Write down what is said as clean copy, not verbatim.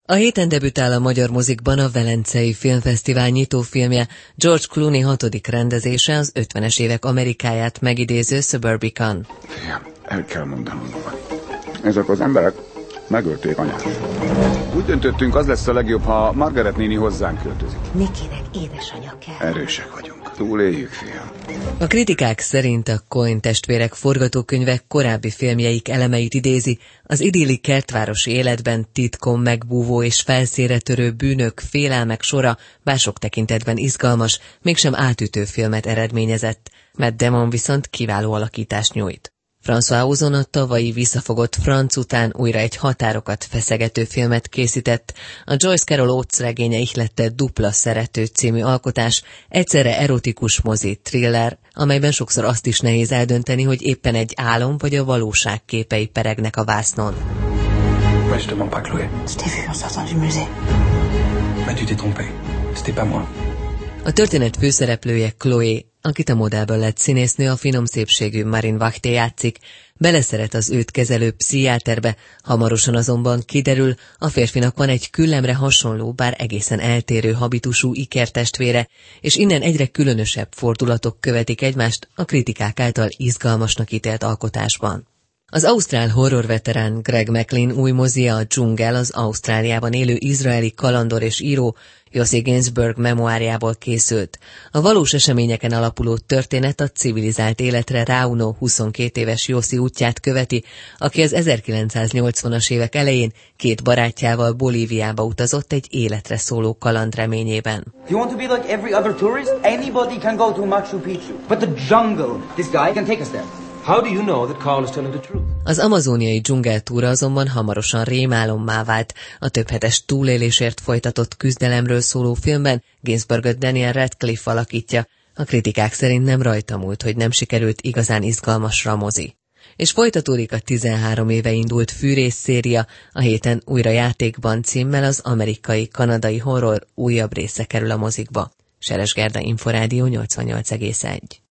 A héten debütál a magyar mozikban a Velencei Filmfesztivál nyitófilmje, George Clooney 6. rendezése, az 50-es évek Amerikáját megidéző Suburbicon. Fiam, el kell mondanom. Ezek az emberek megölték anyát. Úgy döntöttünk, az lesz a legjobb, ha Margaret néni hozzánk költözik. Nikinek édesanyja kell. Erősek vagyunk. Túléljük, fiam. A kritikák szerint a Coen testvérek forgatókönyve korábbi filmjeik elemeit idézi, az idilli kertvárosi életben titkon megbúvó és felszínre törő bűnök, félelmek sora, bár sok tekintetben izgalmas, mégsem átütő filmet eredményezett. Matt Damon viszont kiváló alakítást nyújt. François Ozon a tavalyi visszafogott Franc után újra egy határokat feszegető filmet készített. A Joyce Carol Oates regénye ihlette Dupla szerető című alkotás, egyszerre erotikus mozi thriller, amelyben sokszor azt is nehéz eldönteni, hogy éppen egy álom vagy a valóság képei peregnek a vásznon. A történet főszereplője Chloe, akit a modellből lett színésznő, a finom szépségű Marin Wachté játszik, beleszeret az őt kezelő pszichiáterbe, hamarosan azonban kiderül, a férfinak van egy küllemre hasonló, bár egészen eltérő habitusú ikertestvére, és innen egyre különösebb fordulatok követik egymást a kritikák által izgalmasnak ítélt alkotásban. Az ausztrál horrorveterán Greg McLean új mozia, a Dzsungel, az Ausztráliában élő izraeli kalandor és író Yossi Ginsberg memoárjából készült. A valós eseményeken alapuló történet a civilizált életre ráunó 22 éves Yossi útját követi, aki az 1980-as évek elején 2 barátjával Bolíviába utazott egy életre szóló kaland reményében. You want to be like every other tourist? Anybody can go to Machu Picchu. But the jungle, this guy can take us there. How do you know that Carl is telling the truth? Az amazóniai dzsungeltúra azonban hamarosan rémálommá vált. A több hetes túlélésért folytatott küzdelemről szóló filmben Ginsbergot Daniel Radcliffe alakítja. A kritikák szerint nem rajta múlt, hogy nem sikerült igazán izgalmasra a mozi. És folytatódik a 13 éve indult Fűrész széria, a héten újra játékban címmel az amerikai-kanadai horror újabb része kerül a mozikba. Seres Gerda, Inforádió 88,1.